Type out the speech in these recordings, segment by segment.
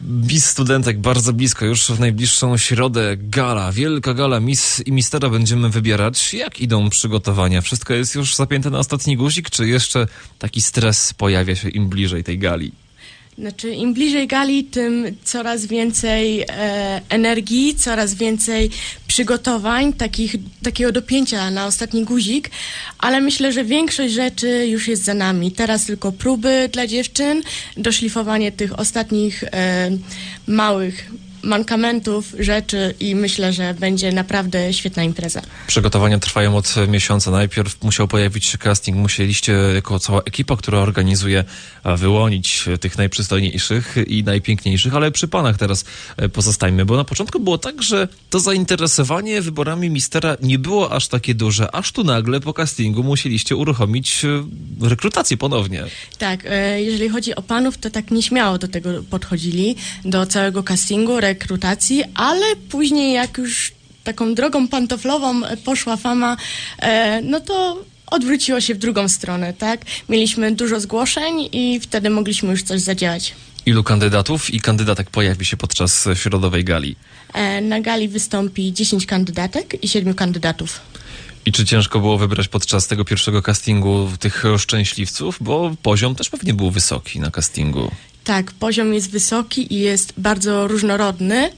Miss Studentek bardzo blisko, już w najbliższą środę gala, wielka gala Miss i Mistera będziemy wybierać. Jak idą przygotowania? Wszystko jest już zapięte na ostatni guzik, czy jeszcze taki stres pojawia się im bliżej tej gali? Znaczy, im bliżej gali, tym coraz więcej energii, coraz więcej przygotowań, takiego dopięcia na ostatni guzik, ale myślę, że większość rzeczy już jest za nami. Teraz tylko próby dla dziewczyn, doszlifowanie tych ostatnich małych mankamentów, rzeczy i myślę, że będzie naprawdę świetna impreza. Przygotowania trwają od miesiąca. Najpierw musiał pojawić się casting. Musieliście jako cała ekipa, która organizuje, wyłonić tych najprzystojniejszych i najpiękniejszych, ale przy panach teraz pozostajmy, bo na początku było tak, że to zainteresowanie wyborami Mistera nie było aż takie duże, aż tu nagle po castingu musieliście uruchomić rekrutację ponownie. Tak, jeżeli chodzi o panów, to tak nieśmiało do tego podchodzili, do całego castingu, rekrutacji, ale później jak już taką drogą pantoflową poszła fama, no to odwróciło się w drugą stronę, tak? Mieliśmy dużo zgłoszeń i wtedy mogliśmy już coś zadziałać. Ilu kandydatów i kandydatek pojawi się podczas środowej gali? Na gali wystąpi 10 kandydatek i 7 kandydatów. I czy ciężko było wybrać podczas tego pierwszego castingu tych szczęśliwców? Bo poziom też pewnie był wysoki na castingu. Tak, poziom jest wysoki i jest bardzo różnorodny.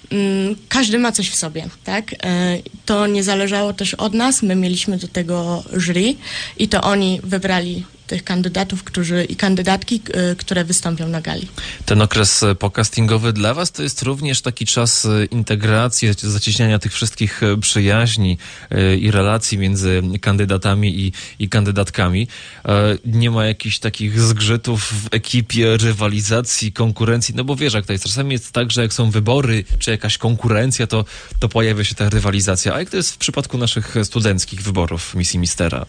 Każdy ma coś w sobie, tak? To nie zależało też od nas. My mieliśmy do tego jury i to oni wybrali tych kandydatów i kandydatki, które wystąpią na gali. Ten okres pokastingowy dla was to jest również taki czas integracji, zacieśniania tych wszystkich przyjaźni i relacji między kandydatami i kandydatkami. Nie ma jakichś takich zgrzytów w ekipie, rywalizacji, konkurencji, no bo wiesz, jak to jest. Czasami jest tak, że jak są wybory, czy jakaś konkurencja, to pojawia się ta rywalizacja. A jak to jest w przypadku naszych studenckich wyborów Miss i Mistera?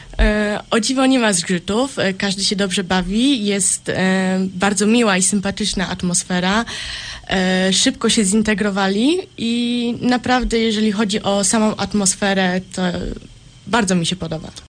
O dziwo nie ma zgrzytów, każdy się dobrze bawi, jest bardzo miła i sympatyczna atmosfera, szybko się zintegrowali i naprawdę jeżeli chodzi o samą atmosferę, to bardzo mi się podoba.